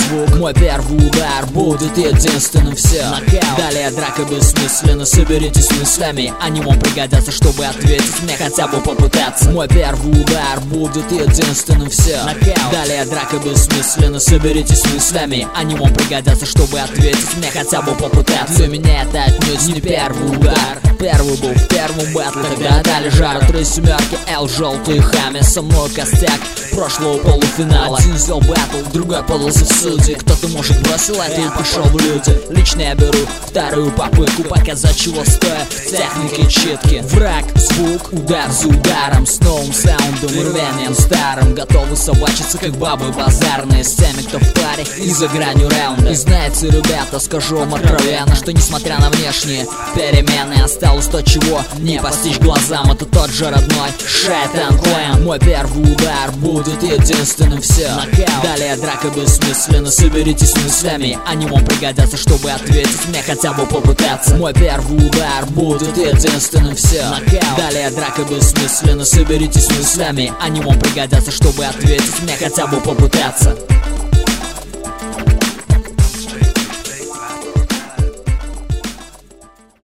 звук, мой первый удар будет единственным, все. Далее драка бессмысленна, соберитесь мыслями, они вам пригодятся, чтобы ответить мне, хотя бы попытаться. Мой первый удар будет единственным, все. Далее драка бессмысленна, соберитесь мыслями, они вам пригодятся, чтобы ответить мне, хотя бы попытаться. Для меня это отнюдь не первый удар. Первый был в первом батле, тогда дали жару 3 семерки, L, желтый хами. Со мной костяк прошлого полуфинала. Один сделал батл, другой подался в суде. Кто-то, может, бросил это и пошел в люди. Лично я беру вторую попытку показать, чего стоит в технике читки. Враг, звук, удар за ударом, с новым саундом и рвением старым. Готовы собачиться, как бабы базарные, с теми, кто в паре и за гранью раунда. И знаете, ребята, скажу вам откровенно, что несмотря на внешние перемены, осталось то, чего не постичь глазам. Это тот же родной Шайтан Клан. Мой первый удар будет единственным, все. Далее драка бессмысленна, соберитесь мыслями, они вам пригодятся, чтобы ответить мне, хотя бы попытаться. Мой первый удар будет единственным, все. Далее драка бессмысленна, соберитесь мыслями, они вам пригодятся, чтобы ответить мне, хотя бы попытаться.